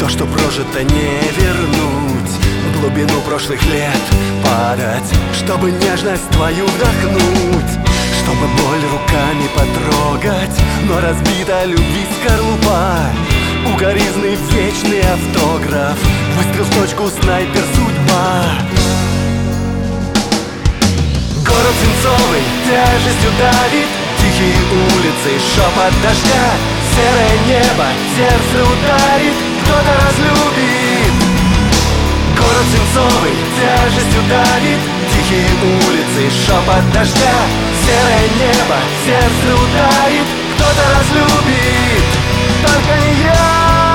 То, что прожито, не вернуть. В глубину прошлых лет падать, чтобы нежность твою вдохнуть, чтобы боль руками потрогать, но разбита любви скорлупа. Укоризны вечный автограф, выстрел в точку, снайпер судьба. Город свинцовый тяжестью давит, тихие улицы, шепот дождя, серое небо, сердце ударит, кто-то разлюбит. Город свинцовый тяжестью давит, тихие улицы, шепот дождя, серое небо, сердце ударит, кто-то разлюбит, только не я.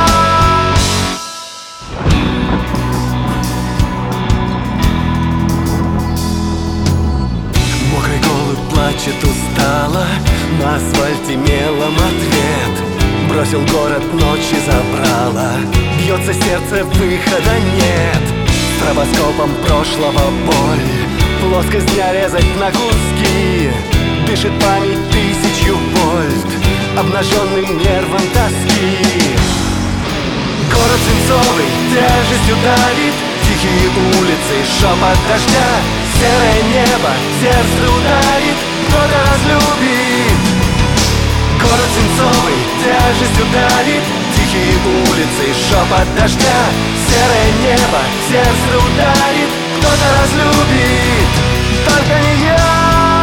Мокрый голубь плачет устало, на асфальте мелом ответ. Бросил город, ночи забрала, бьется сердце, выхода нет. Стробоскопом прошлого боль, плоскость дня резать на куски. Дышит память тысячу вольт, обнаженным нервом тоски. Город свинцовый тяжестью давит, тихие улицы, шепот дождя, серое небо, сердце ударит, кто-то разлюбит. Город свинцовый тяжестью давит, тихие улицы, шепот дождя, серое небо, сердце ударит, кто-то разлюбит, только не я.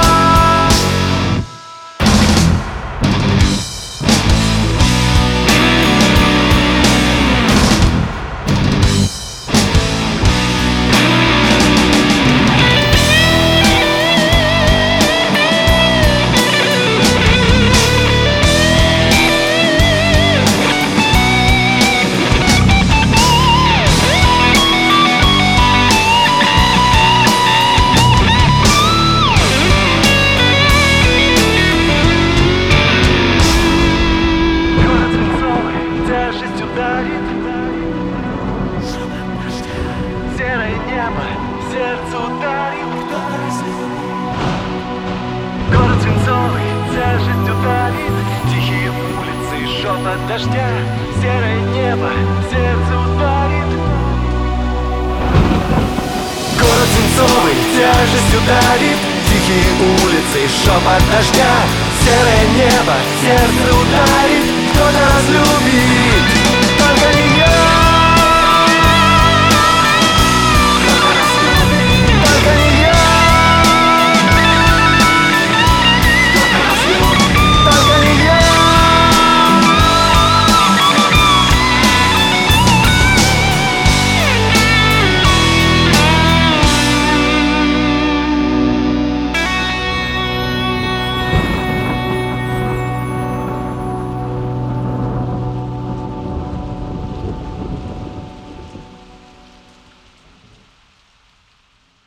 Серое небо, сердце ударит, город свинцовый тяжестью давит, тихие улицы, шепот дождя, серое небо, сердце ударит. Город свинцовый тяжестью давит, тихие улицы, шепот дождя, серое небо, сердце ударит, кто-то разлюбит.